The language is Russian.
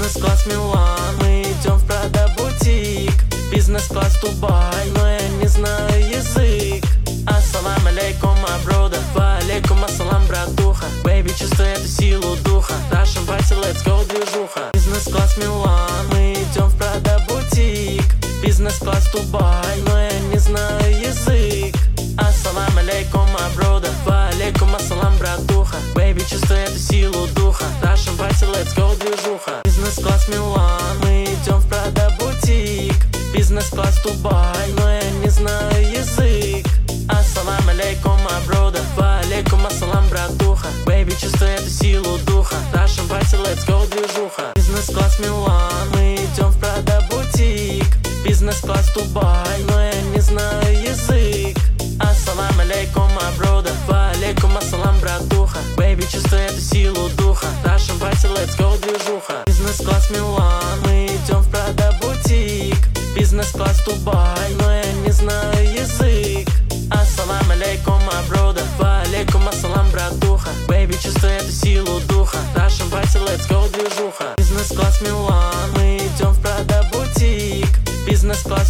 Бизнес-класс Милан, мы идем в Прада бутик. Бизнес-класс Дубай, но я не знаю язык. Ассалам алейкум, аброда. Ва алейкум ассалам, братуха. Бэйби, чувствуй эту силу духа. Нашем пати, let's go, движуха. Бизнес-класс Милан, мы идем в Прада бутик. Бизнес-класс Дубай, но я не знаю язык. Ассалам алейкум, аброда. Ва алейкум ассалам, братуха. Бэйби, чувствуй эту силу духа. Нашем пати, let's go, движуха. Бизнес-класс Милан, мы идем в Прада бутик. Бизнес-класс Дубай, но я не знаю язык. Ассалам алейкум, аброда. Ва алейкум ассалам, братуха. Бэйби, чувствуй эту силу духа. Нашем пати, let's go, движуха. Бизнес-класс Милан, мы идем в Прада бутик. Бизнес-класс Дубай, но я не знаю язык. Ассалам алейкум, аброда. Ва алейкум ассалам, братуха. Бэйби, чувствуй эту силу духа. Нашем пати, let's go, движуха. Бизнес-класс Милан, мы идем в Прада бутик. Бизнес-класс Дубай, но я не знаю язык. Ассалам алейкум, аброда. Ва алейкум ассалам, братуха. Бэйби, чувствуй эту силу духа. Нашем пати, let's go, движуха. Бизнес-класс Милан, мы идем в Прада бутик. Бизнес-класс